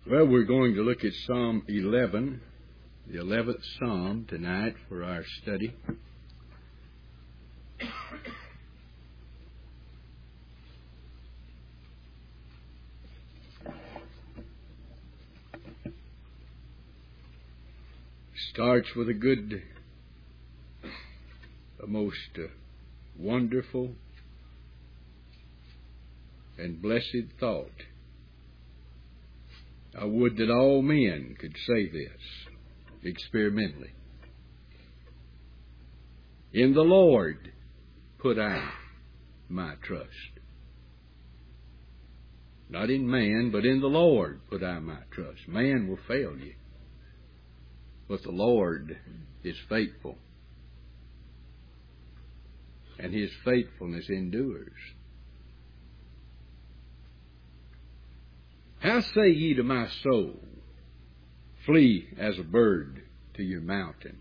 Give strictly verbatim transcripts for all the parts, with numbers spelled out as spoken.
Well, we're going to look at Psalm eleven, the eleventh Psalm tonight for our study. Starts with a good, a most uh, wonderful and blessed thought. I would that all men could say this experimentally. In the Lord put I my trust. Not in man, but in the Lord put I my trust. Man will fail you, but the Lord is faithful, and His faithfulness endures. How say ye to my soul, flee as a bird to your mountain?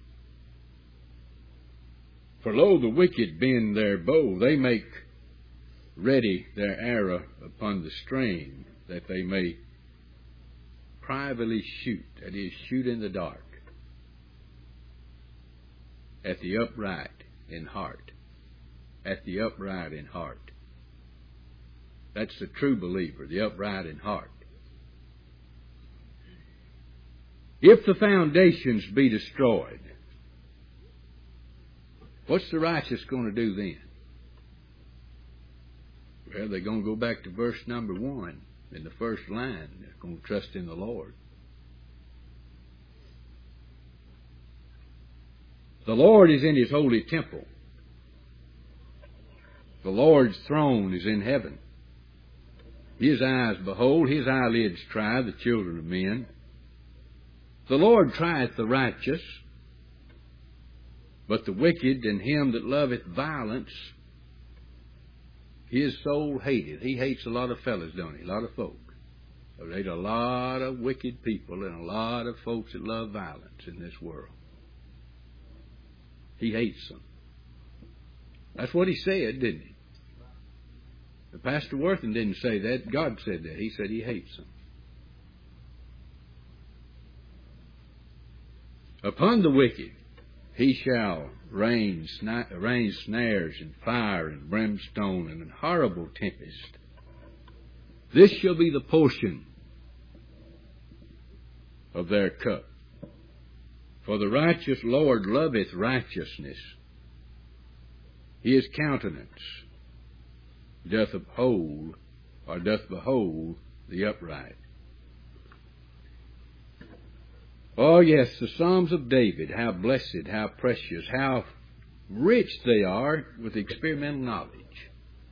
For lo, the wicked bend their bow, they make ready their arrow upon the string, that they may privately shoot, that is, shoot in the dark, at the upright in heart, at the upright in heart. That's the true believer, the upright in heart. If the foundations be destroyed, what's the righteous going to do then? Well, they're going to go back to verse number one in the first line. They're going to trust in the Lord. The Lord is in His holy temple. The Lord's throne is in heaven. His eyes behold, His eyelids try the children of men. The Lord trieth the righteous, but the wicked and him that loveth violence, His soul hateth. He hates a lot of fellas, don't He? A lot of folk. There's a lot of wicked people and a lot of folks that love violence in this world. He hates them. That's what He said, didn't He? The Pastor Worthing didn't say that. God said that. He said He hates them. Upon the wicked He shall rain, sna- rain snares and fire and brimstone and a horrible tempest. This shall be the portion of their cup. For the righteous Lord loveth righteousness. His countenance doth uphold, or doth behold, the upright. Oh, yes, the Psalms of David, how blessed, how precious, how rich they are with experimental knowledge.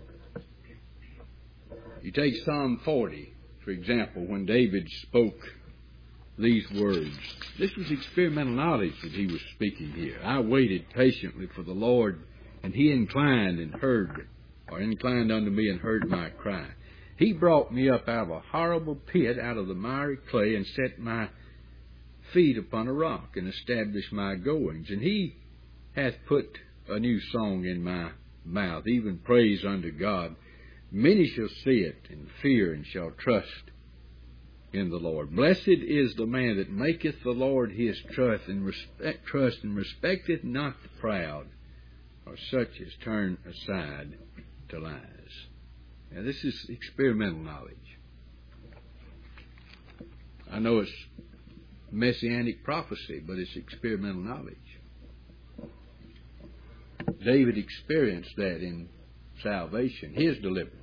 You take Psalm forty, for example, when David spoke these words. This was experimental knowledge that he was speaking here. I waited patiently for the Lord, and He inclined and heard, or inclined unto me and heard my cry. He brought me up out of a horrible pit, out of the miry clay, and set my feet upon a rock, and established my goings. And He hath put a new song in my mouth, even praise unto God. Many shall see it, and fear, and shall trust in the Lord. Blessed is the man that maketh the Lord his trust, and respect, trust, and respecteth not the proud, or such as turn aside to lies. Now, this is experimental knowledge. I know it's messianic prophecy, but it's experimental knowledge. David experienced that in salvation, his deliverance.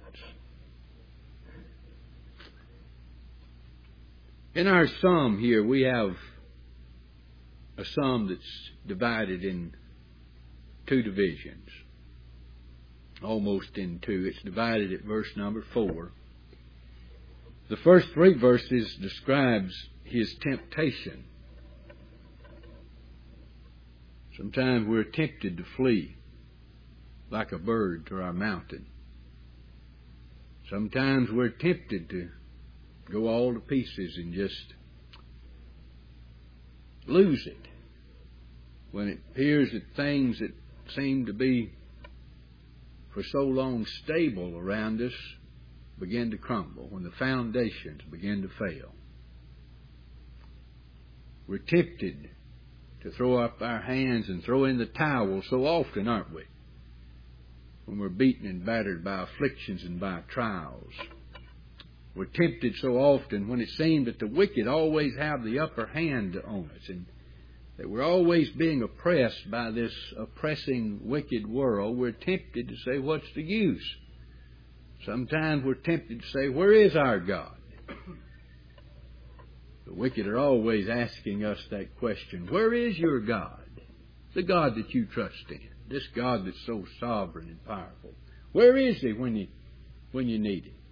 In our psalm here, we have a psalm that's divided in two divisions, almost in two. It's divided at verse number four. The first three verses describes his temptation. Sometimes we're tempted to flee like a bird to our mountain. Sometimes we're tempted to go all to pieces and just lose it when it appears that things that seem to be for so long stable around us begin to crumble, when the foundations begin to fail. We're tempted to throw up our hands and throw in the towel so often, aren't we? When we're beaten and battered by afflictions and by trials. We're tempted so often when it seems that the wicked always have the upper hand on us, and that we're always being oppressed by this oppressing wicked world. We're tempted to say, what's the use? Sometimes we're tempted to say, where is our God? The wicked are always asking us that question. Where is your God? The God that you trust in. This God that's so sovereign and powerful. Where is He when you, when you need Him?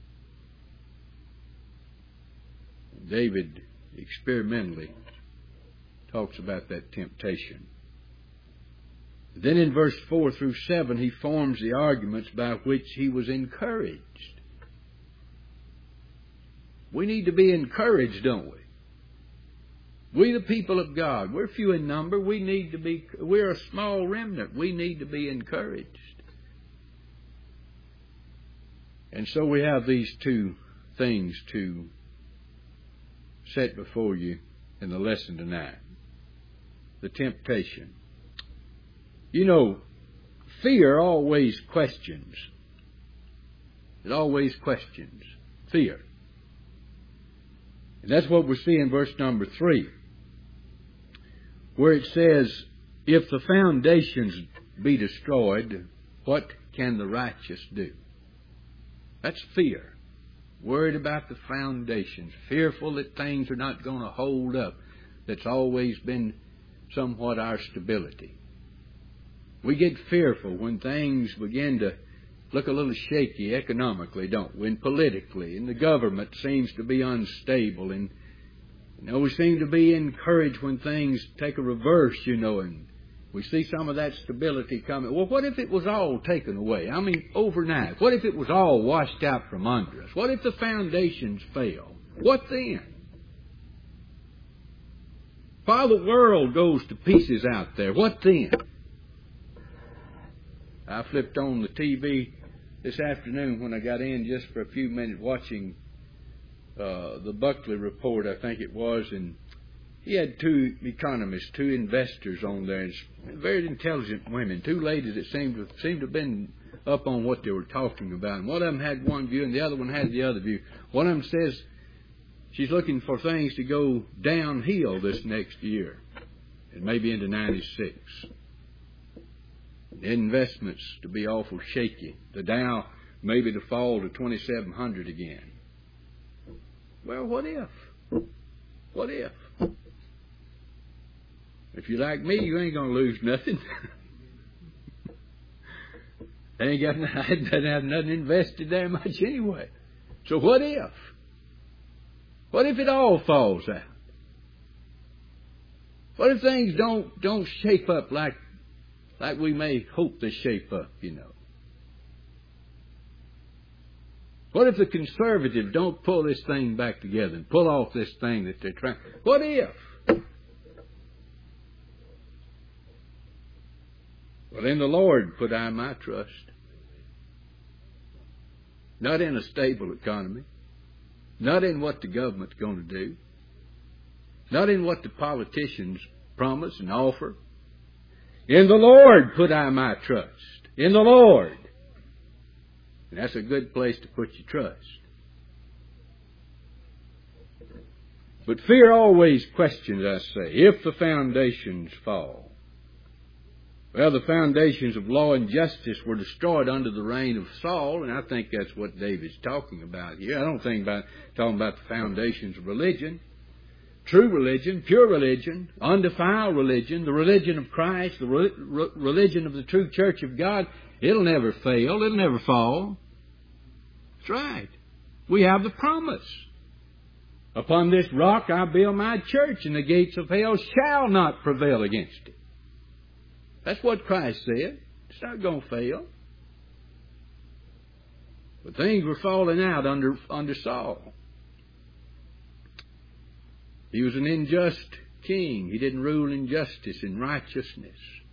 David experimentally talks about that temptation. Then in verse four through seven, he forms the arguments by which he was encouraged. We need to be encouraged, don't we? We, the people of God, we're few in number. We need to be, we're a small remnant. We need to be encouraged. And so we have these two things to set before you in the lesson tonight. The temptation. You know, fear always questions. It always questions. Fear. And that's what we see in verse number three, where it says, if the foundations be destroyed, what can the righteous do? That's fear. Worried about the foundations. Fearful that things are not going to hold up. That's always been somewhat our stability. We get fearful when things begin to look a little shaky economically, don't we? And politically. And the government seems to be unstable. And, you know, we seem to be encouraged when things take a reverse, you know, and we see some of that stability coming. Well, what if it was all taken away? I mean, overnight. What if it was all washed out from under us? What if the foundations fail? What then? While the world goes to pieces out there, what then? I flipped on the T V this afternoon when I got in just for a few minutes watching uh, the Buckley report, I think it was, and he had two economists, two investors on there, and very intelligent women, two ladies that seemed to seemed to have been up on what they were talking about. And one of them had one view and the other one had the other view. One of them says she's looking for things to go downhill this next year, and maybe into ninety-six. Investments to be awful shaky. The Dow maybe to fall to twenty-seven hundred again. Well, what if? What if? If you're like me, you ain't going to lose nothing. I ain't got I didn't have nothing invested there much anyway. So what if? What if it all falls out? What if things don't don't shape up like like we may hope they shape up, you know? What if the conservatives don't pull this thing back together and pull off this thing that they're trying? What if? Well, in the Lord put I my trust. Not in a stable economy. Not in what the government's going to do. Not in what the politicians promise and offer. In the Lord put I my trust. In the Lord. And that's a good place to put your trust. But fear always questions, I say, if the foundations fall. Well, the foundations of law and justice were destroyed under the reign of Saul, and I think that's what David's talking about here. I don't think about talking about the foundations of religion. True religion, pure religion, undefiled religion, the religion of Christ, the re- re- religion of the true church of God, it'll never fail, it'll never fall. That's right. We have the promise. Upon this rock I build my church, and the gates of hell shall not prevail against it. That's what Christ said. It's not going to fail. But things were falling out under, under Saul. He was an unjust king. He didn't rule in justice and righteousness.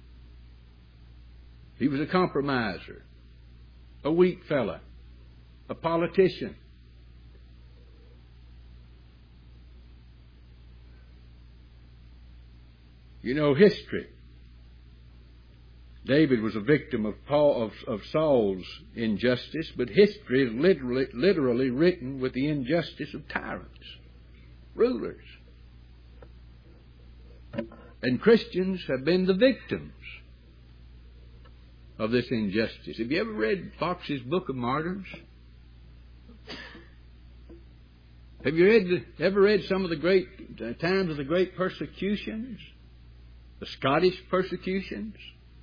He was a compromiser, a weak fella, a politician. You know history. David was a victim of Paul of, of Saul's injustice, but history is literally, literally written with the injustice of tyrants, rulers. And Christians have been the victims of this injustice. Have you ever read Fox's Book of Martyrs? Have you read, ever read some of the great uh, times of the great persecutions? The Scottish persecutions?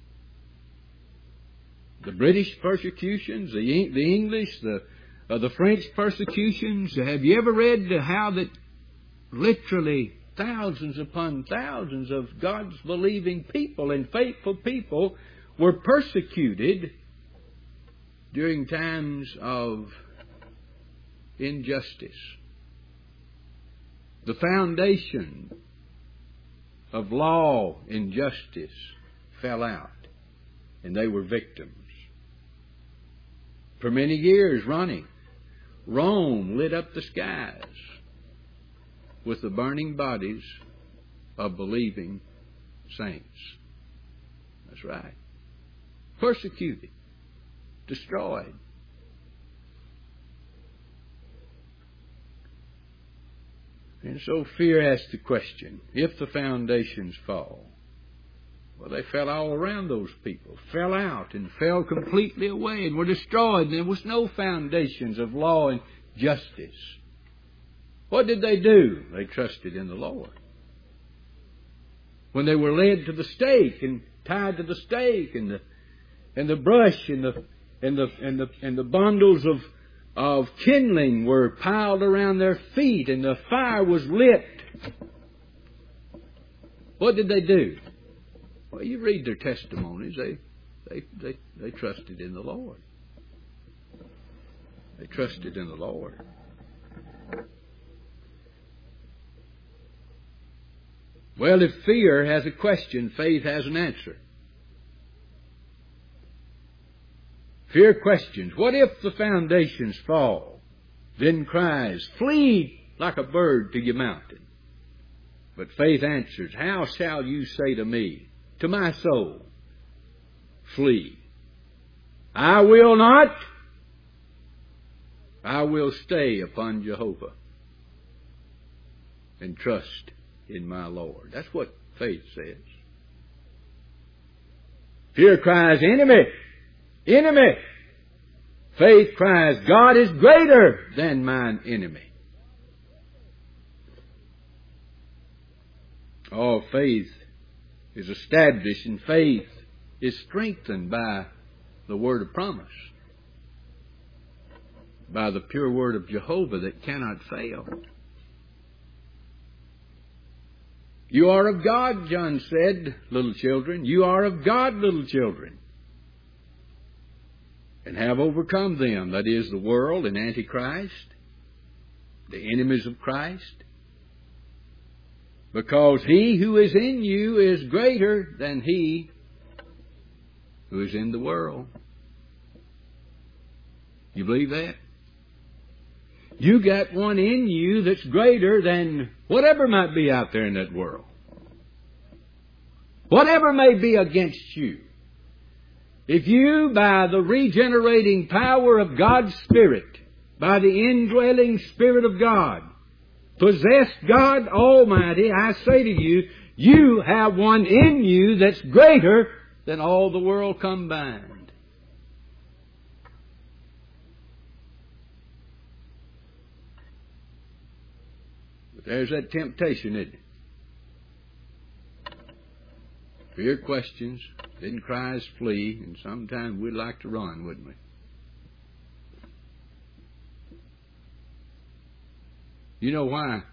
The British persecutions? The, the English? The, uh, the French persecutions? Have you ever read how that literally thousands upon thousands of God's believing people and faithful people were persecuted during times of injustice? The foundation of law and justice fell out, and they were victims. For many years running, Rome lit up the skies with the burning bodies of believing saints. That's right. Persecuted, destroyed. And so fear asks the question, if the foundations fall, well, they fell all around those people, fell out and fell completely away and were destroyed. And there was no foundations of law and justice. What did they do? They trusted in the Lord. When they were led to the stake and tied to the stake, and the and the brush and the and the and the and the bundles of of kindling were piled around their feet, and the fire was lit, what did they do? Well, you read their testimonies. They they they they trusted in the Lord. They trusted in the Lord. Well, if fear has a question, faith has an answer. Fear questions, what if the foundations fall? Then cries, flee like a bird to your mountain. But faith answers, how shall you say to me, to my soul, flee? I will not. I will stay upon Jehovah and trust in my Lord. That's what faith says. Fear cries, enemy, enemy. Faith cries, God is greater than mine enemy. Oh, faith is established, and faith is strengthened by the word of promise, by the pure word of Jehovah that cannot fail. You are of God, John said, little children. You are of God, little children, and have overcome them, that is, the world and Antichrist, the enemies of Christ. Because he who is in you is greater than he who is in the world. You believe that? You got one in you that's greater than whatever might be out there in that world. Whatever may be against you. If you, by the regenerating power of God's Spirit, by the indwelling Spirit of God, possess God Almighty, I say to you, you have one in you that's greater than all the world combined. But there's that temptation, isn't it? Fear questions, then cries flee, and sometimes we'd like to run, wouldn't we? You know why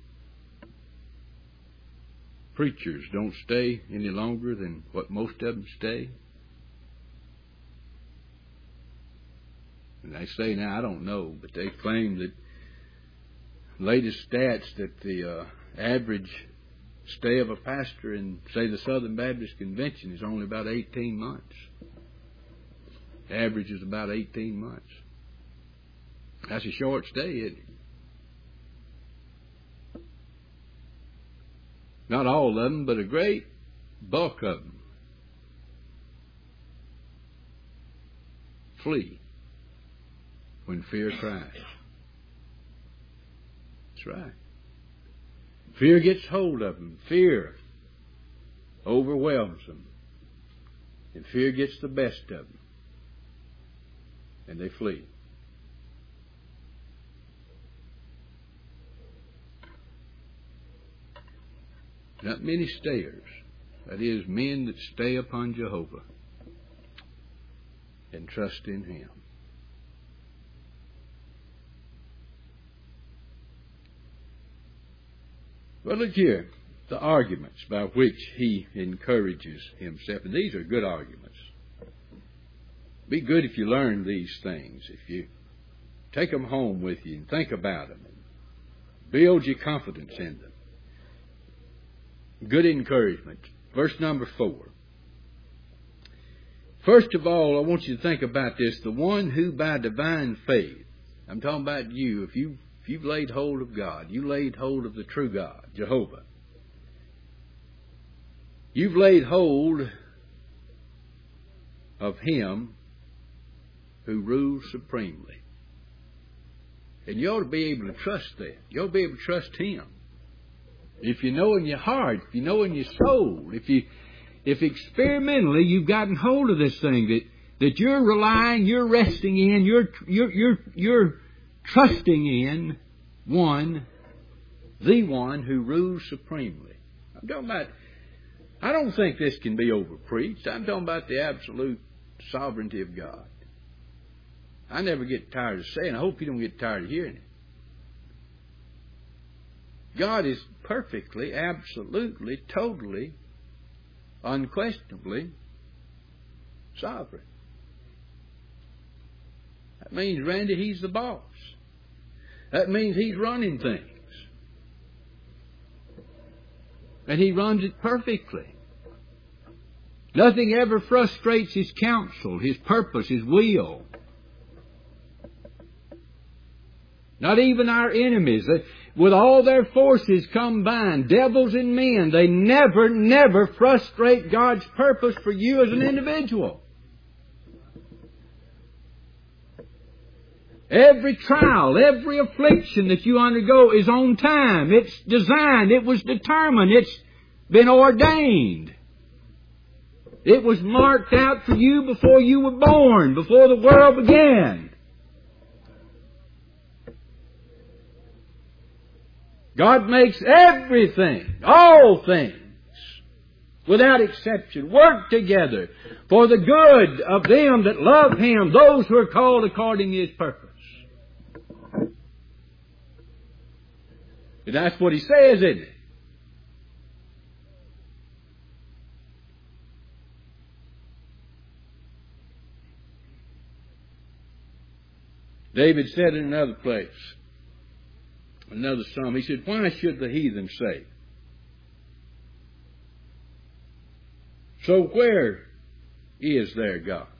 preachers don't stay any longer than what most of them stay? And they say, now I don't know, but they claim that latest stats that the uh, average stay of a pastor in, say, the Southern Baptist Convention is only about eighteen months. Average is about eighteen months. That's a short stay, isn't it? Not all of them, but a great bulk of them, flee when fear cries. That's right. Fear gets hold of them. Fear overwhelms them. And fear gets the best of them. And they flee. Not many stayers. That is, men that stay upon Jehovah and trust in Him. Well, look here, the arguments by which he encourages himself. And these are good arguments. Be good if you learn these things, if you take them home with you and think about them. And build your confidence in them. Good encouragement. Verse number four. First of all, I want you to think about this. The one who by divine faith, I'm talking about you, if you If you've laid hold of God, you laid hold of the true God, Jehovah. You've laid hold of Him who rules supremely. And you ought to be able to trust that. You ought to be able to trust Him. If you know in your heart, if you know in your soul, if you, if experimentally you've gotten hold of this thing that, that you're relying, you're resting in, you're, you're, you're, you're trusting in one, the one who rules supremely. I'm talking about, I don't think this can be overpreached. I'm talking about the absolute sovereignty of God. I never get tired of saying, I hope you don't get tired of hearing it. God is perfectly, absolutely, totally, unquestionably sovereign. That means, Randy, He's the boss. That means He's running things. And He runs it perfectly. Nothing ever frustrates His counsel, His purpose, His will. Not even our enemies. With all their forces combined, devils and men, they never, never frustrate God's purpose for you as an individual. Every trial, every affliction that you undergo is on time. It's designed. It was determined. It's been ordained. It was marked out for you before you were born, before the world began. God makes everything, all things, without exception, work together for the good of them that love Him, those who are called according to His purpose. And that's what He says, isn't it? David said in another place, another psalm, he said, why should the heathen say, so where is their God?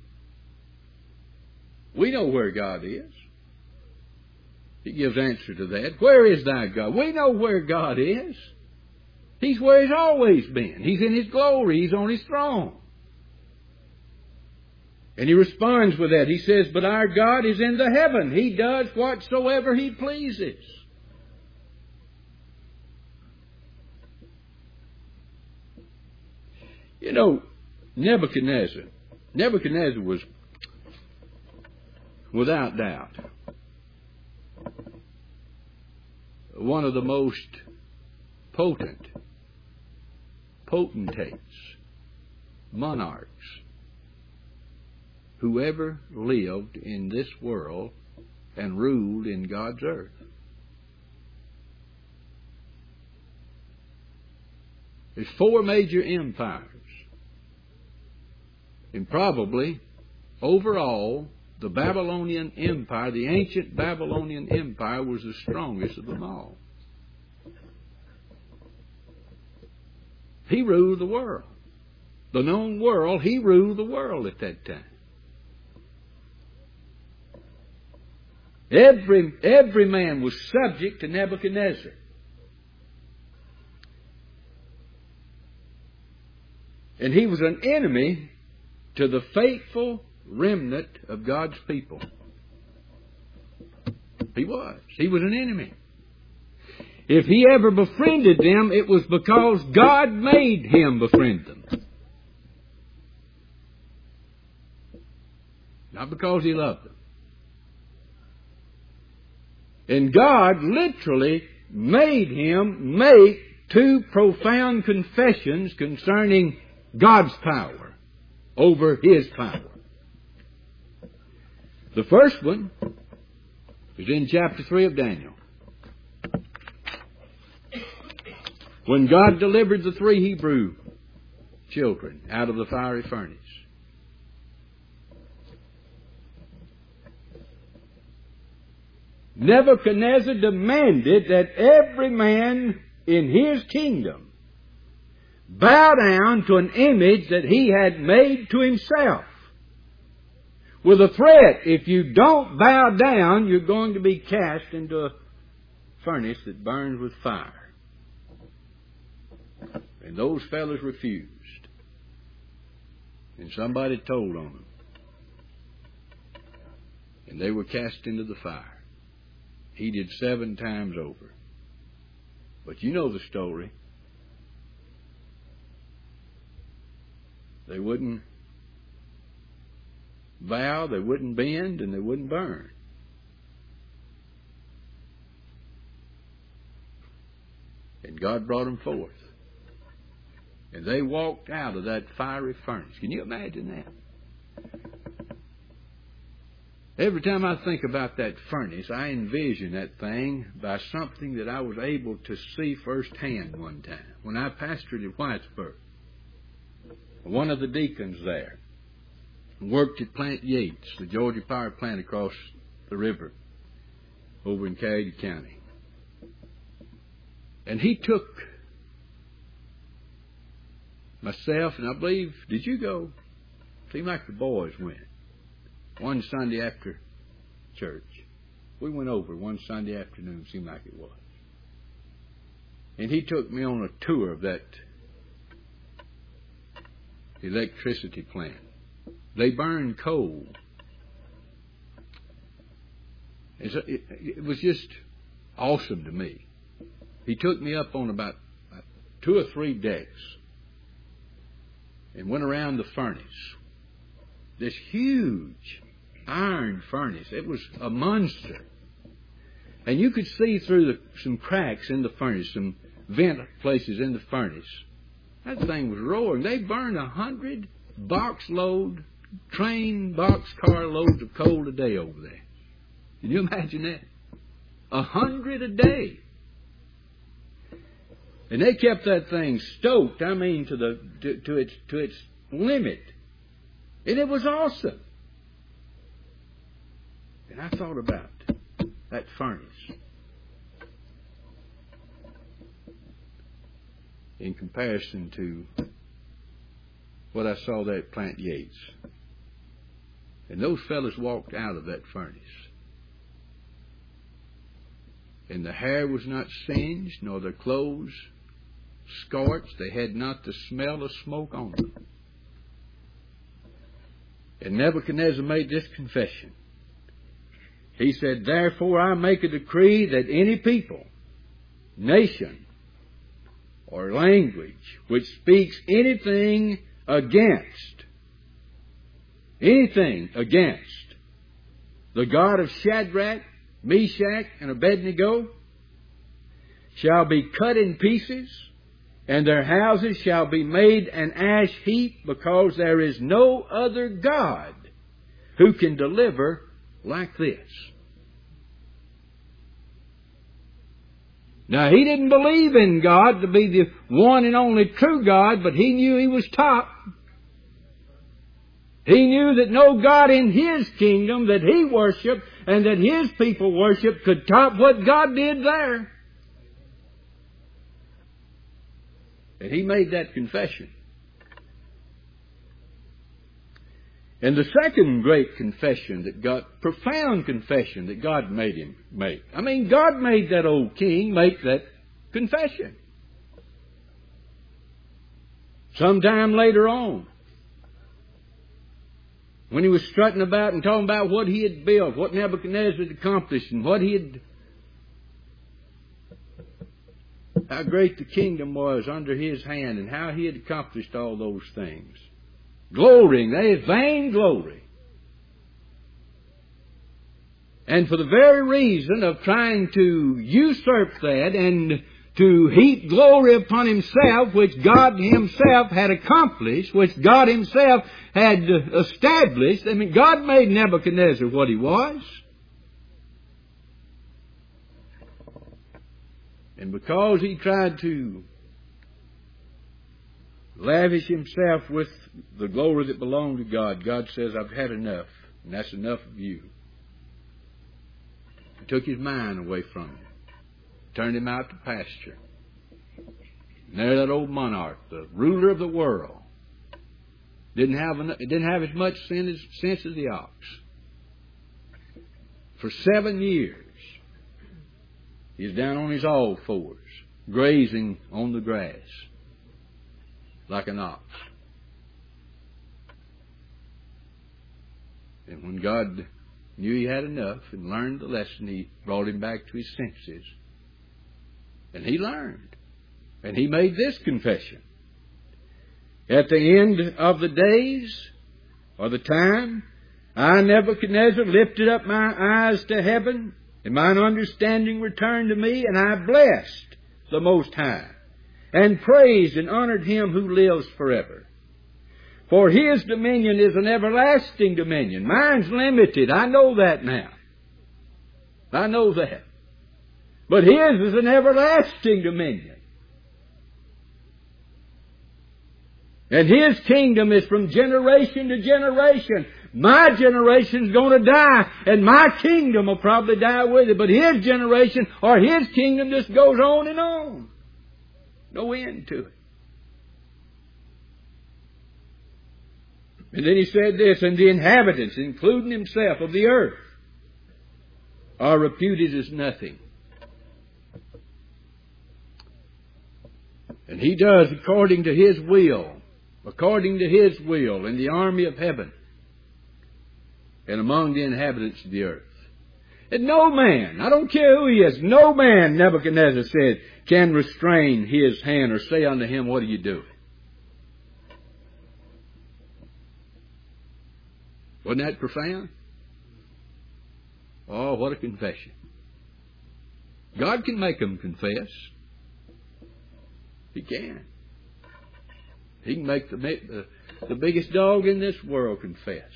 We know where God is. He gives answer to that. Where is thy God? We know where God is. He's where He's always been. He's in His glory. He's on His throne. And He responds with that. He says, but our God is in the heaven. He does whatsoever He pleases. You know, Nebuchadnezzar, Nebuchadnezzar was, without doubt, one of the most potent, potentates, monarchs who ever lived in this world and ruled in God's earth. There's four major empires. And probably, overall, the Babylonian Empire, the ancient Babylonian Empire, was the strongest of them all. He ruled the world. The known world, he ruled the world at that time. Every, every man was subject to Nebuchadnezzar. And he was an enemy to the faithful remnant of God's people. He was. He was an enemy. If he ever befriended them, it was because God made him befriend them. Not because he loved them. And God literally made him make two profound confessions concerning God's power over his power. The first one is in chapter three of Daniel. When God delivered the three Hebrew children out of the fiery furnace. Nebuchadnezzar demanded that every man in his kingdom bow down to an image that he had made to himself, with a threat: if you don't bow down, you're going to be cast into a furnace that burns with fire. And those fellows refused. And somebody told on them. And they were cast into the fire. Heated seven times over. But you know the story. They wouldn't bow, they wouldn't bend, and they wouldn't burn. And God brought them forth. And they walked out of that fiery furnace. Can you imagine that? Every time I think about that furnace, I envision that thing by something that I was able to see firsthand one time. When I pastored in Whitesburg, one of the deacons there worked at Plant Yates, the Georgia power plant across the river over in Cayuga County. And he took myself, and I believe, did you go? Seemed like the boys went. One Sunday after church. We went over one Sunday afternoon, seemed like it was. And he took me on a tour of that electricity plant. They burn coal. It, it, it was just awesome to me. He took me up on about two or three decks and went around the furnace. This huge iron furnace. It was a monster. And you could see through the, some cracks in the furnace, some vent places in the furnace. That thing was roaring. They burned a hundred box load, train box car loads of coal a day over there. Can you imagine that? A hundred a day. And they kept that thing stoked, I mean, to the to, to its to its limit. And it was awesome. And I thought about that furnace in comparison to what I saw there at Plant Yates. And those fellas walked out of that furnace. And the hair was not singed, nor their clothes scorched. They had not the smell of smoke on them. And Nebuchadnezzar made this confession. He said, "Therefore I make a decree that any people, nation, or language which speaks anything against, anything against the God of Shadrach, Meshach, and Abednego shall be cut in pieces, and their houses shall be made an ash heap, because there is no other God who can deliver like this." Now, he didn't believe in God to be the one and only true God, but he knew he was top. He knew that no God in his kingdom that he worshiped and that his people worshiped could top what God did there. And he made that confession. And the second great confession that God, profound confession that God made him make. I mean, God made that old king make that confession. Sometime later on, when he was strutting about and talking about what he had built, what Nebuchadnezzar had accomplished, and what he had, how great the kingdom was under his hand, and how he had accomplished all those things. Glorying, that is vain glory. And for the very reason of trying to usurp that and to heap glory upon himself, which God himself had accomplished, which God himself had established. I mean, God made Nebuchadnezzar what he was. And because he tried to lavish himself with the glory that belonged to God, God says, I've had enough, and that's enough of you. He took his mind away from him, turned him out to pasture. And there that old monarch, the ruler of the world, didn't have enough, didn't have as much sense as, sense as the ox. For seven years, he was down on his all fours, grazing on the grass like an ox. And when God knew he had enough and learned the lesson, he brought him back to his senses. And he learned. And he made this confession. At the end of the days, or the time, I, Nebuchadnezzar, lifted up my eyes to heaven, and mine understanding returned to me, and I blessed the Most High, and praised and honored him who lives forever. For his dominion is an everlasting dominion. Mine's limited. I know that now. I know that. But his is an everlasting dominion. And his kingdom is from generation to generation. My generation's going to die, and my kingdom will probably die with it. But his generation or his kingdom just goes on and on. No end to it. And then he said this, and the inhabitants, including himself, of the earth, are reputed as nothing. And he does according to his will, according to his will in the army of heaven and among the inhabitants of the earth. And no man, I don't care who he is, no man, Nebuchadnezzar said, can restrain his hand or say unto him, what are you doing? Wasn't that profound? Oh, what a confession. God can make them confess. He can. He can make the, the, the biggest dog in this world confess.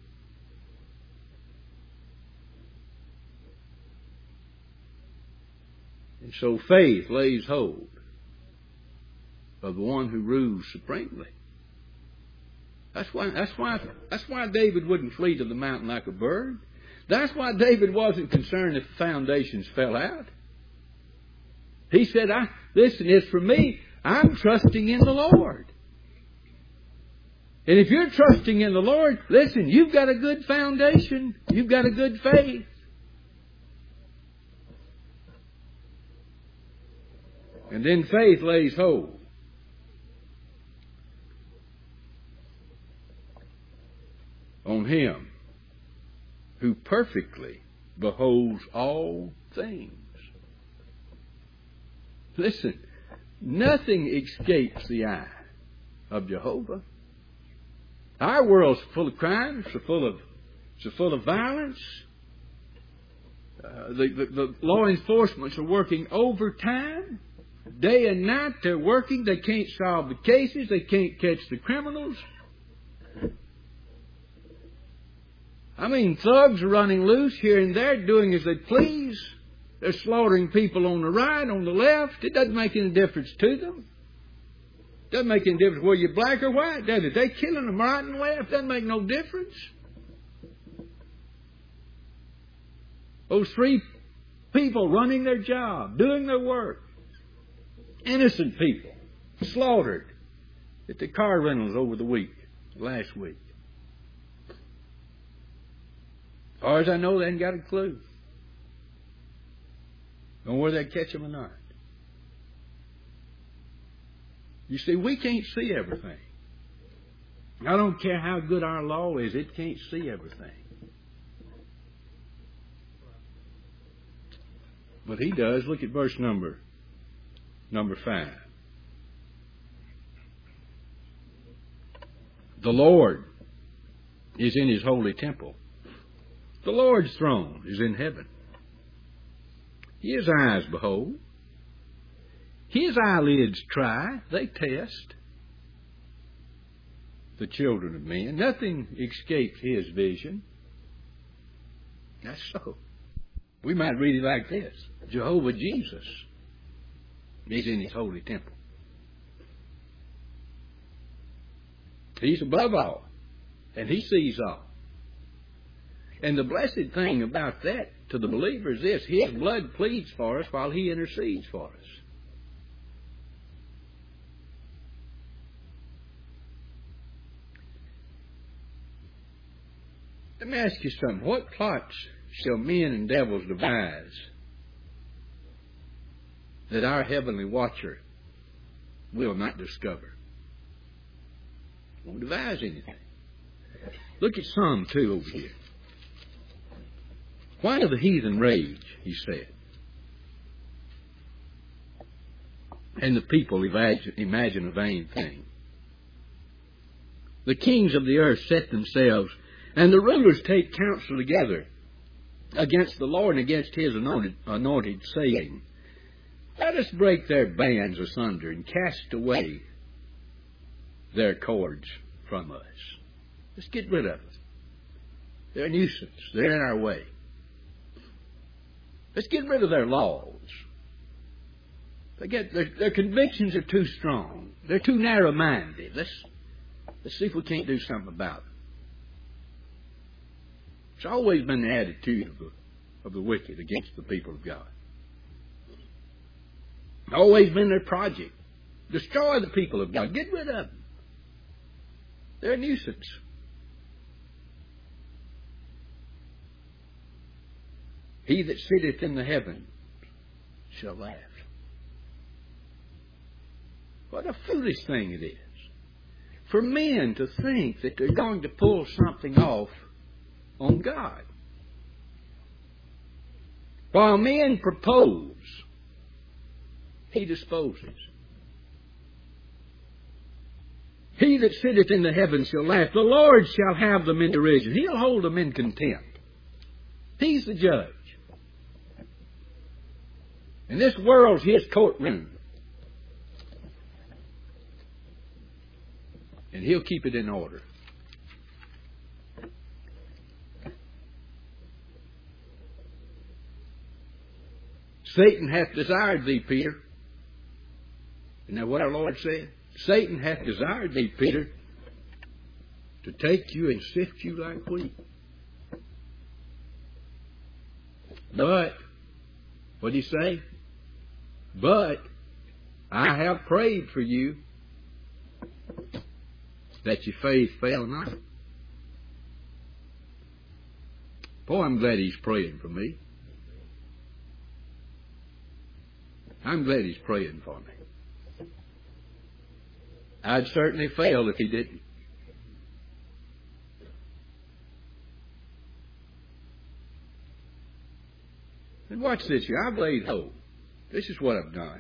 And so faith lays hold of the one who rules supremely. That's why, that's why, that's why David wouldn't flee to the mountain like a bird. That's why David wasn't concerned if the foundations fell out. He said, I, listen, it's for me. I'm trusting in the Lord. And if you're trusting in the Lord, listen, you've got a good foundation. You've got a good faith. And then faith lays hold on him who perfectly beholds all things. Listen, nothing escapes the eye of Jehovah. Our world's full of crime, so full of, so full of violence. Uh, the, the, the law enforcements are working overtime. Day and night they're working. They can't solve the cases. They can't catch the criminals. I mean, thugs are running loose here and there, doing as they please. They're slaughtering people on the right, on the left. It doesn't make any difference to them. It doesn't make any difference whether you're black or white, does it? They're killing them right and left. It doesn't make no difference. Those three people running their job, doing their work. Innocent people slaughtered at the car rentals over the week, last week. As far as I know, they ain't got a clue. Don't know whether they catch them or not. You see, we can't see everything. I don't care how good our law is, it can't see everything. But He does. Look at verse number, number five. The Lord is in His holy temple. The Lord's throne is in heaven. His eyes behold. His eyelids try. They test the children of men. Nothing escapes His vision. That's so. We might read it like this. Jehovah Jesus is in His holy temple. He's above all, and He sees all. And the blessed thing about that to the believer is this: His blood pleads for us while He intercedes for us. Let me ask you something. What plots shall men and devils devise that our heavenly watcher will not discover? Won't devise anything. Look at Psalm two over here. Why do the heathen rage, he said, and the people imagine, imagine a vain thing? The kings of the earth set themselves, and the rulers take counsel together against the Lord and against His anointed, anointed, saying, let us break their bands asunder and cast away their cords from us. Let's get rid of them. They're a nuisance. They're in our way. Let's get rid of their laws. They get, their, their convictions are too strong. They're too narrow-minded. Let's, let's see if we can't do something about it. It's always been the attitude of the, of the wicked against the people of God. Always been their project. Destroy the people of God. Get rid of them. They're a nuisance. He that sitteth in the heavens shall laugh. What a foolish thing it is for men to think that they're going to pull something off on God. While men propose, He disposes. He that sitteth in the heavens shall laugh. The Lord shall have them in derision. He'll hold them in contempt. He's the judge. And this world's His courtroom. And He'll keep it in order. Satan hath desired thee, Peter. Isn't that what our Lord said? Satan hath desired thee, Peter, to take you and sift you like wheat. But, what did He say? But I have prayed for you that your faith fail not. Boy, I'm glad He's praying for me. I'm glad He's praying for me. I'd certainly fail if He didn't. And watch this here. I've laid hold. This is what I've done.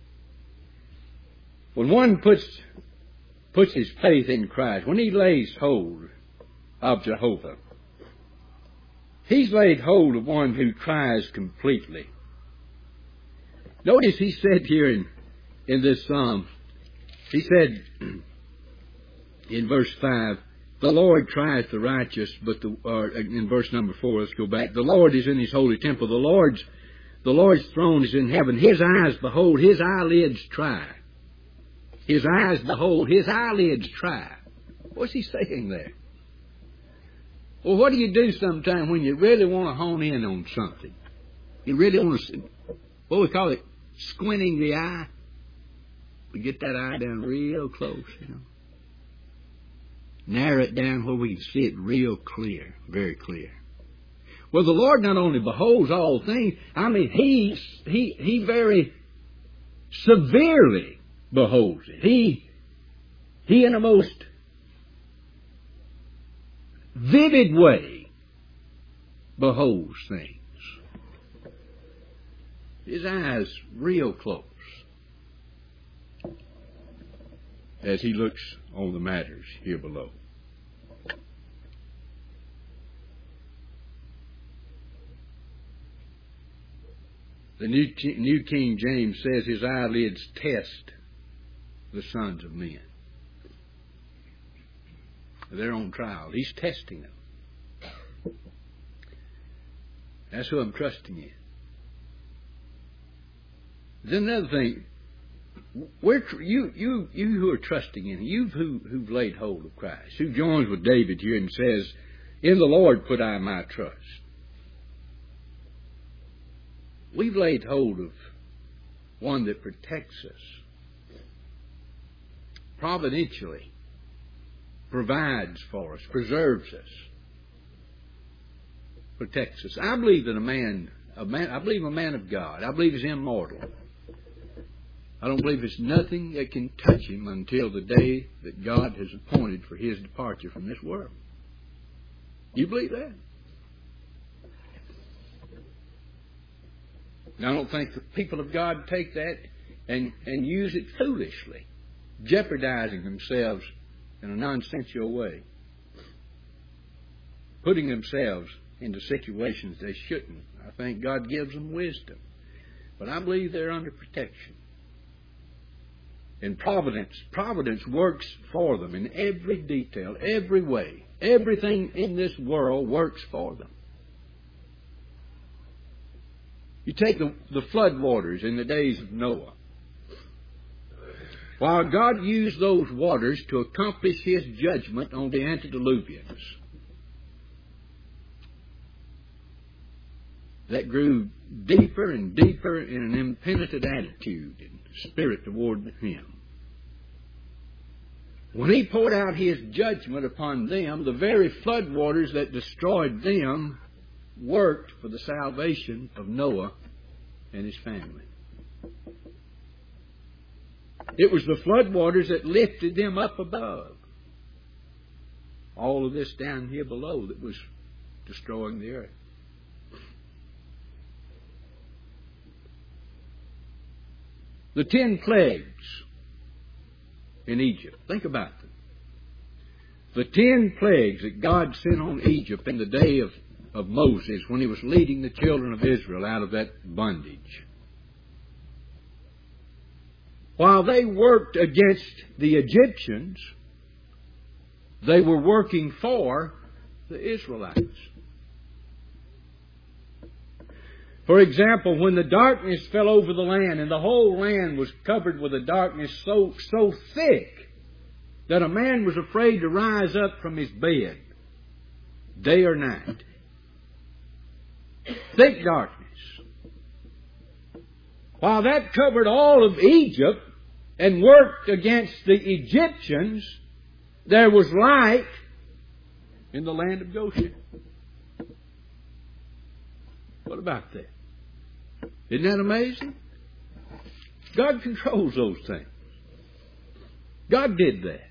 When one puts puts his faith in Christ, when he lays hold of Jehovah, he's laid hold of one who tries completely. Notice he said here in, in this psalm, he said in verse five, the Lord trieth the righteous, but the, or in verse number four, let's go back. The Lord is in His holy temple. The Lord's, the Lord's throne is in heaven. His eyes behold, His eyelids try. His eyes behold, His eyelids try. What's he saying there? Well, what do you do sometime when you really want to hone in on something? You really want to, what we call it, squinting the eye. We get that eye down real close, you know. Narrow it down where we can see it real clear, very clear. Well, the Lord not only beholds all things, I mean, He, He, He very severely beholds it. He, he in a most vivid way beholds things. His eyes real close as he looks on the matters here below. The New, New King James says his eyelids test the sons of men. They're on trial. He's testing them. That's who I'm trusting in. Then another thing, we're tr- you, you, you who are trusting in Him, you who, who've laid hold of Christ, who joins with David here and says, "In the Lord put I my trust." We've laid hold of one that protects us, providentially provides for us, preserves us, protects us. I believe that a man, a man, I believe a man of God. I believe he's immortal. I don't believe there's nothing that can touch him until the day that God has appointed for his departure from this world. You believe that? Now, I don't think the people of God take that and, and use it foolishly, jeopardizing themselves in a nonsensical way, putting themselves into situations they shouldn't. I think God gives them wisdom. But I believe they're under protection. And providence, providence works for them in every detail, every way. Everything in this world works for them. You take the, the flood waters in the days of Noah. While God used those waters to accomplish His judgment on the antediluvians, that grew deeper and deeper in an impenitent attitude and spirit toward Him. When He poured out His judgment upon them, the very floodwaters that destroyed them worked for the salvation of Noah and his family. It was the floodwaters that lifted them up above all of this down here below that was destroying the earth. The ten plagues in Egypt. Think about them. The ten plagues that God sent on Egypt in the day of, of Moses when he was leading the children of Israel out of that bondage. While they worked against the Egyptians, they were working for the Israelites. For example, when the darkness fell over the land and the whole land was covered with a darkness so, so thick that a man was afraid to rise up from his bed, day or night. Thick darkness. While that covered all of Egypt and worked against the Egyptians, there was light in the land of Goshen. What about that? Isn't that amazing? God controls those things. God did that.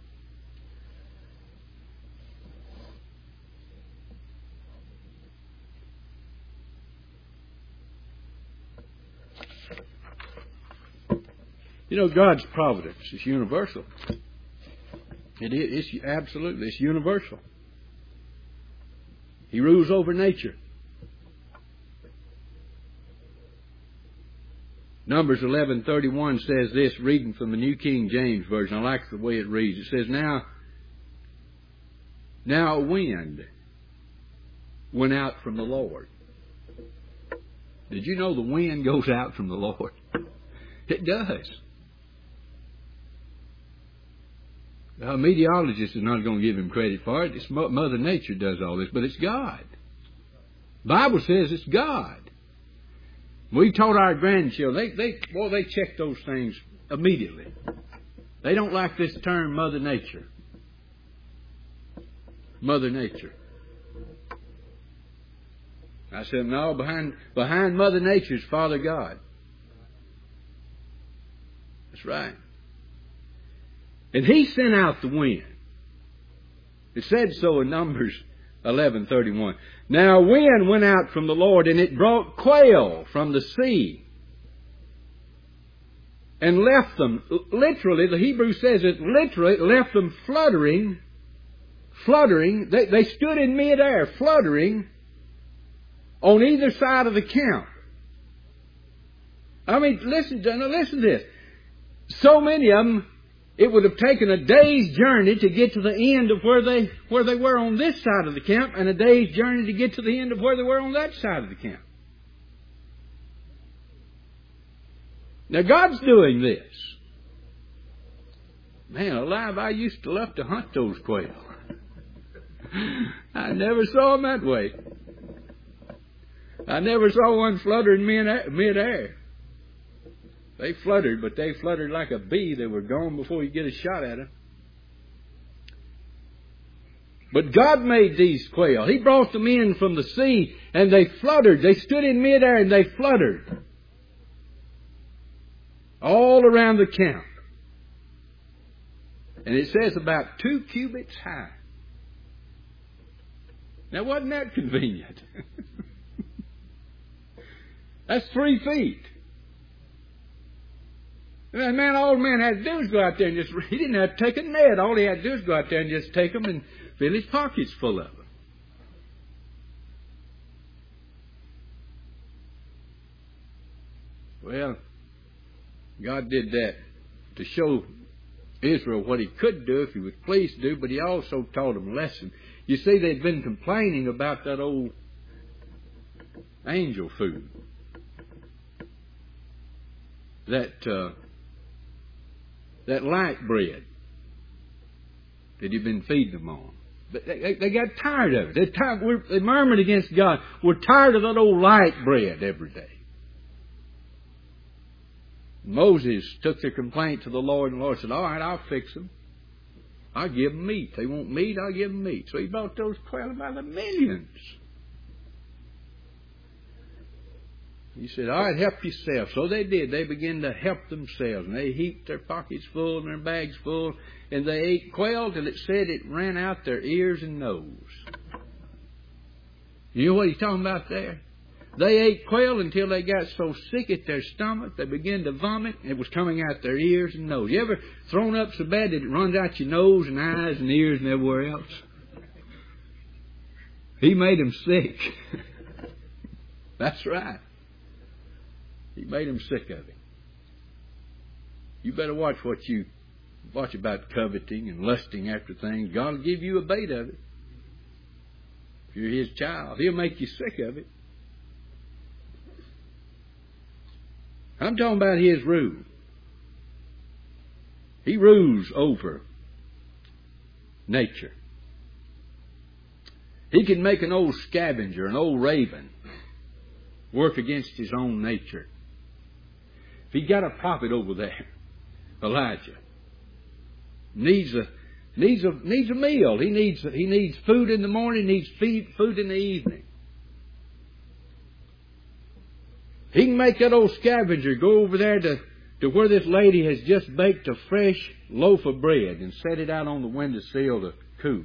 You know, God's providence is universal. It is it's absolutely, it's universal. He rules over nature. Numbers eleven thirty-one says this, reading from the New King James Version. I like the way it reads. It says, Now, now a wind went out from the Lord. Did you know the wind goes out from the Lord? It does. A meteorologist is not going to give him credit for it. It's Mother Nature does all this, but it's God. The Bible says it's God. We taught our grandchildren, they, they, boy, they check those things immediately. They don't like this term, Mother Nature. Mother Nature. I said, no, behind, behind Mother Nature is Father God. That's right. And He sent out the wind. It said so in Numbers eleven thirty-one. Now a wind went out from the Lord, and it brought quail from the sea and left them, literally, the Hebrew says it literally, left them fluttering, fluttering. They, they stood in midair, fluttering on either side of the camp. I mean, listen, listen to this. So many of them, it would have taken a day's journey to get to the end of where they where they were on this side of the camp, and a day's journey to get to the end of where they were on that side of the camp. Now God's doing this. Man alive, I used to love to hunt those quail. I never saw them that way. I never saw one fluttering mid-air. They fluttered, but they fluttered like a bee. They were gone before you get a shot at them. But God made these quail. He brought them in from the sea, and they fluttered. They stood in midair, and they fluttered all around the camp. And it says about two cubits high. Now, wasn't that convenient? That's three feet. And that man, all the man had to do was go out there and just, he didn't have to take a net. All he had to do was go out there and just take them and fill his pockets full of them. Well, God did that to show Israel what He could do if He was pleased to do, but He also taught them a lesson. You see, they'd been complaining about that old angel food. That uh, that light bread that He'd been feeding them on. But they, they got tired of it. They, tired, we're, they murmured against God. We're tired of that old light bread every day. Moses took their complaint to the Lord, and the Lord said, all right, I'll fix them. I'll give them meat. They want meat, I'll give them meat. So He brought those quail by the millions. He said, all right, help yourself. So they did. They began to help themselves. And they heaped their pockets full and their bags full. And they ate quail till it said it ran out their ears and nose. You know what He's talking about there? They ate quail until they got so sick at their stomach, they began to vomit, and it was coming out their ears and nose. You ever thrown up so bad that it runs out your nose and eyes and ears and everywhere else? He made them sick. That's right. He made them sick of it. You better watch what you watch about coveting and lusting after things. God will give you a bait of it. If you're His child, He'll make you sick of it. I'm talking about His rule. He rules over nature. He can make an old scavenger, an old raven, work against his own nature. If he got a prophet over there, Elijah, needs a needs a needs a meal. He needs he needs food in the morning. Needs feed, food in the evening. He can make that old scavenger go over there to, to where this lady has just baked a fresh loaf of bread and set it out on the windowsill to cool.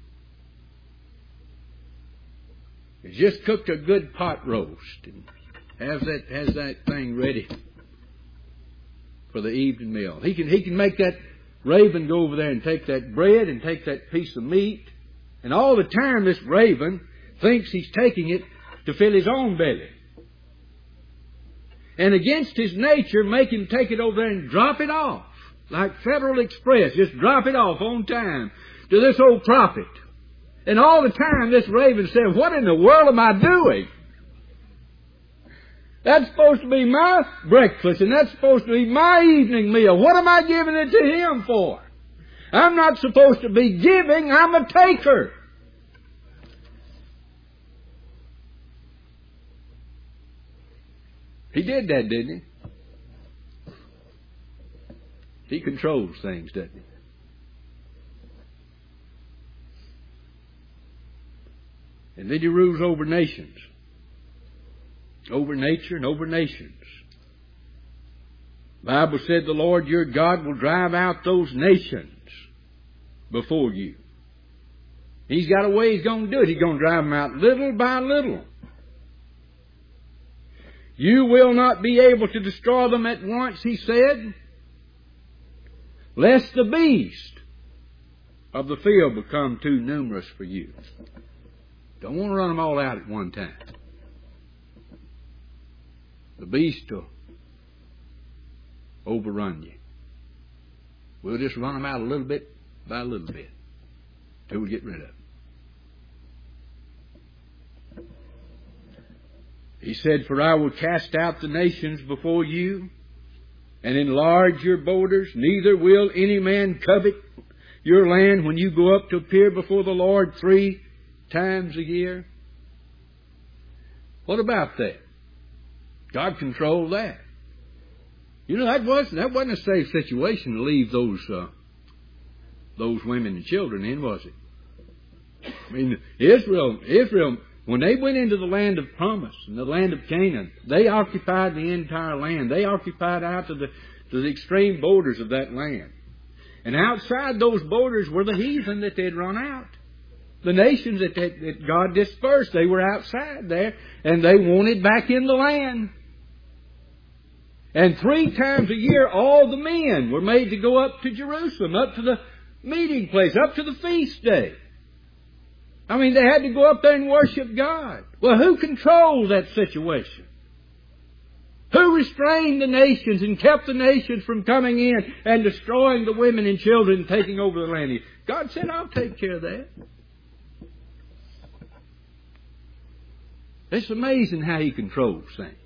He's just cooked a good pot roast and has that has that thing ready for the evening meal. He can he can make that raven go over there and take that bread and take that piece of meat, and all the time this raven thinks he's taking it to fill his own belly. And against his nature, make him take it over there and drop it off. Like Federal Express, just drop it off on time to this old prophet. And all the time this raven said, what in the world am I doing? That's supposed to be my breakfast, and that's supposed to be my evening meal. What am I giving it to him for? I'm not supposed to be giving, I'm a taker. He did that, didn't he? He controls things, doesn't he? And then He rules over nations. Over nature and over nations. The Bible said the Lord your God will drive out those nations before you. He's got a way He's going to do it. He's going to drive them out little by little. You will not be able to destroy them at once, He said, lest the beast of the field become too numerous for you. Don't want to run them all out at one time. The beast will overrun you. We'll just run them out a little bit by a little bit till we get rid of them. He said, for I will cast out the nations before you and enlarge your borders. Neither will any man covet your land when you go up to appear before the Lord three times a year. What about that? God controlled that. You know, that wasn't, that wasn't a safe situation to leave those uh, those women and children in, was it? I mean, Israel, Israel, when they went into the land of promise and the land of Canaan, they occupied the entire land. They occupied out to the to the extreme borders of that land. And outside those borders were the heathen that they'd run out. The nations that, that, that God dispersed, they were outside there, and they wanted back in the land. And three times a year, all the men were made to go up to Jerusalem, up to the meeting place, up to the feast day. I mean, they had to go up there and worship God. Well, who controlled that situation? Who restrained the nations and kept the nations from coming in and destroying the women and children and taking over the land? God said, I'll take care of that. It's amazing how He controls things.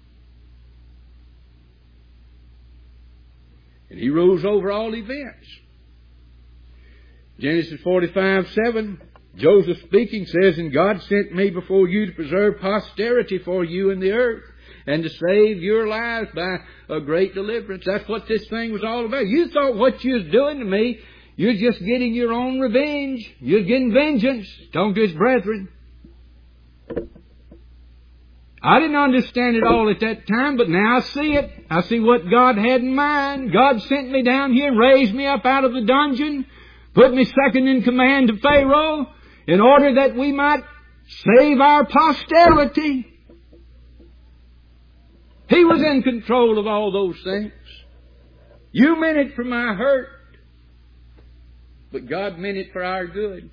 And He rules over all events. Genesis forty-five seven, Joseph speaking says, and God sent me before you to preserve posterity for you in the earth, and to save your lives by a great deliverance. That's what this thing was all about. You thought what you was doing to me, you're just getting your own revenge. You're getting vengeance. Talking to his brethren. I didn't understand it all at that time, but now I see it. I see what God had in mind. God sent me down here and raised me up out of the dungeon, put me second in command to Pharaoh, in order that we might save our posterity. He was in control of all those things. You meant it for my hurt, but God meant it for our good.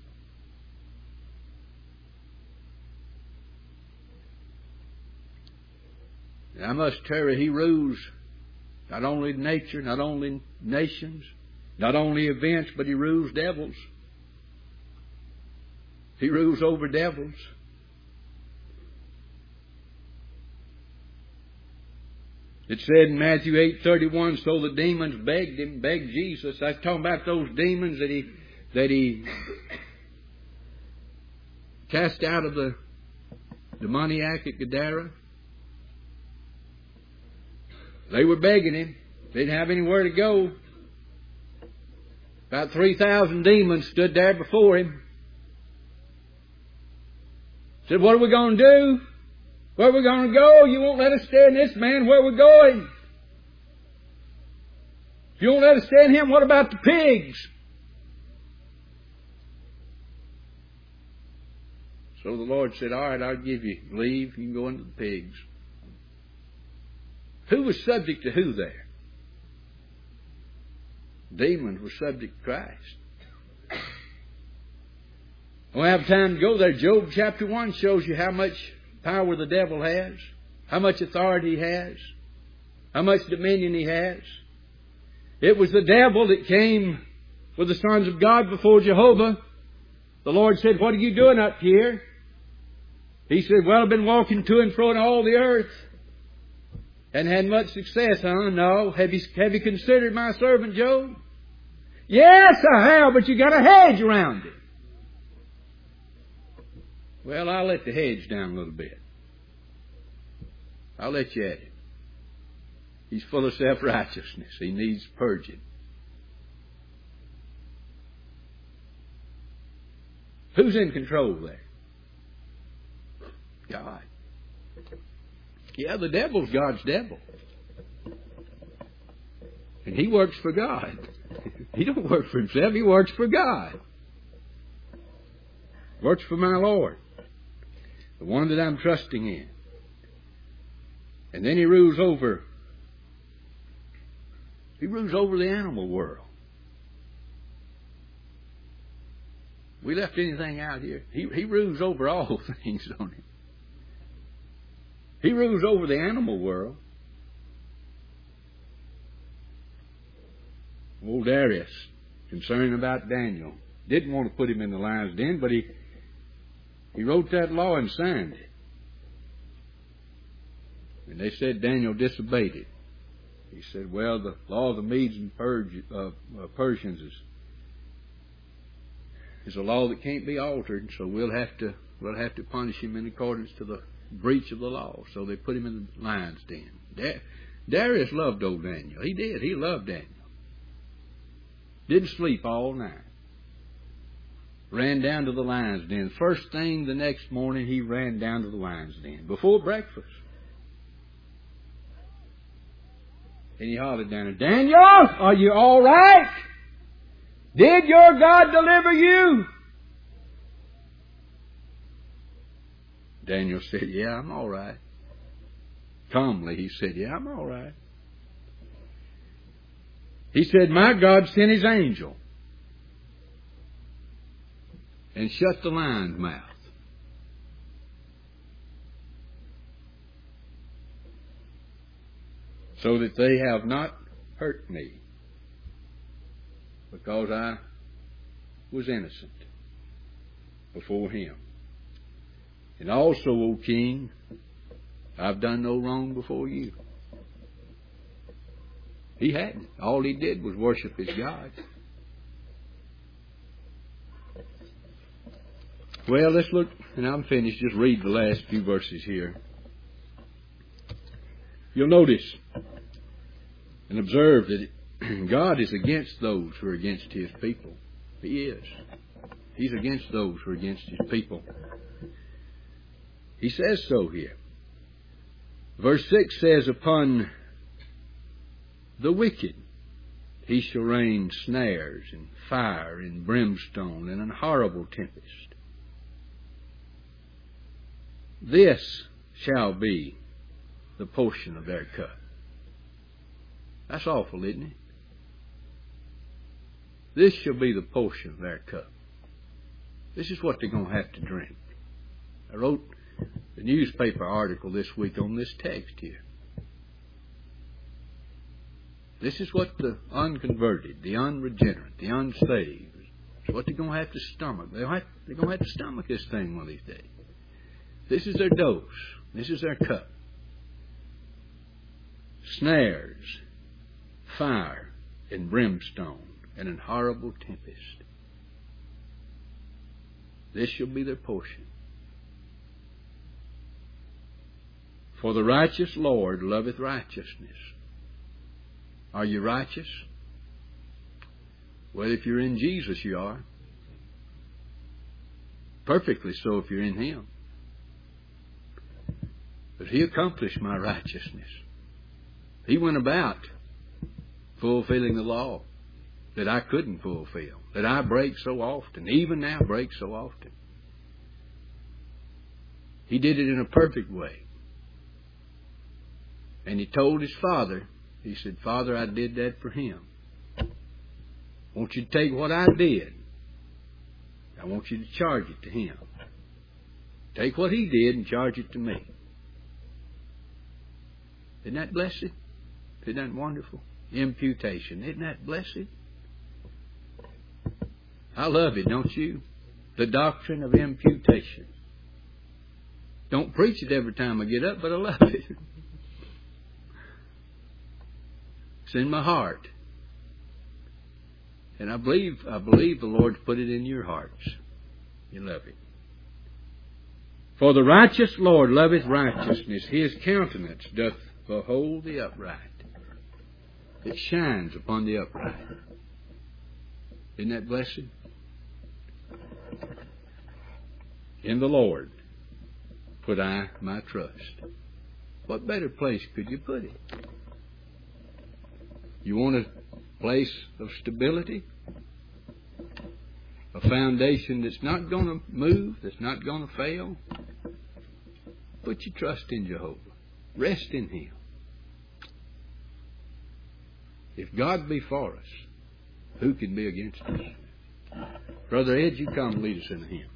And I must tell you, He rules not only nature, not only nations, not only events, but He rules devils. He rules over devils. It said in Matthew eight thirty-one, so the demons begged Him, begged Jesus. I was talking about those demons that He that He cast out of the demoniac at Gadara. They were begging Him. They didn't have anywhere to go. About three thousand demons stood there before Him. Said, what are we going to do? Where are we going to go? You won't let us stay in this man. Where are we going? If you won't let us stay in him, what about the pigs? So the Lord said, all right, I'll give you leave. You can go into the pigs. Who was subject to who there? Demons were subject to Christ. I don't have time to go there. Job chapter one shows you how much power the devil has, how much authority he has, how much dominion he has. It was the devil that came with the sons of God before Jehovah. The Lord said, what are you doing up here? He said, well, I've been walking to and fro in all the earth and had much success, huh? No. Have you, have you considered my servant Job? Yes, I have, but you got a hedge around it. Well, I'll let the hedge down a little bit. I'll let you at it. He's full of self-righteousness. He needs purging. Who's in control there? God. Yeah, the devil's God's devil. And he works for God. He don't work for himself. He works for God. Works for my Lord, the one that I'm trusting in. And then he rules over, he rules over the animal world. We left anything out here? He, he rules over all things, don't he? He rules over the animal world. Old Darius, concerned about Daniel, didn't want to put him in the lion's den, but he he wrote that law and signed it. And they said Daniel disobeyed it. He said, well, the law of the Medes and Perg- uh, uh, Persians is is a law that can't be altered, so we'll have to we'll have to punish him in accordance to the breach of the law. So they put him in the lion's den. Da- Darius loved old Daniel. He did. He loved Daniel. Didn't sleep all night. Ran down to the lion's den. First thing the next morning, he ran down to the lion's den before breakfast. And he hollered down there, Daniel, are you all right? Did your God deliver you? Daniel said, yeah, I'm all right. Calmly, he said, yeah, I'm all right. He said, my God sent his angel and shut the lion's mouth. So that they have not hurt me, because I was innocent before him. And also, O king, I've done no wrong before you. He hadn't. All he did was worship his God. Well, let's look, and I'm finished. Just read the last few verses here. You'll notice and observe that God is against those who are against his people. He is. He's against those who are against his people. He says so here. Verse six says, upon the wicked he shall rain snares and fire and brimstone and an horrible tempest. This shall be the portion of their cup. That's awful, isn't it? This shall be the portion of their cup. This is what they're going to have to drink. I wrote the newspaper article this week on this text here. This is what the unconverted, the unregenerate, the unsaved, it's what they're going to have to stomach. They're going to have to stomach this thing one of these days. This is their dose. This is their cup. Snares, fire, and brimstone, and an horrible tempest. This shall be their portion. For the righteous Lord loveth righteousness. Are you righteous? Well, if you're in Jesus, you are. Perfectly so if you're in him. But he accomplished my righteousness. He went about fulfilling the law that I couldn't fulfill, that I break so often, even now break so often. He did it in a perfect way. And he told his Father, he said, Father, I did that for him. I want you to take what I did. I want you to charge it to him. Take what he did and charge it to me. Isn't that blessed? Isn't that wonderful? Imputation. Isn't that blessed? I love it, don't you? The doctrine of imputation. Don't preach it every time I get up, but I love it. It's in my heart. And I believe I believe the Lord's put it in your hearts. You love it. For the righteous Lord loveth righteousness. His countenance doth behold the upright. It shines upon the upright. Isn't that blessed? In the Lord put I my trust. What better place could you put it? You want to place of stability, a foundation that's not going to move, that's not going to fail. Put your trust in Jehovah. Rest in Him. If God be for us, who can be against us? Brother Ed, you come lead us in the hymn.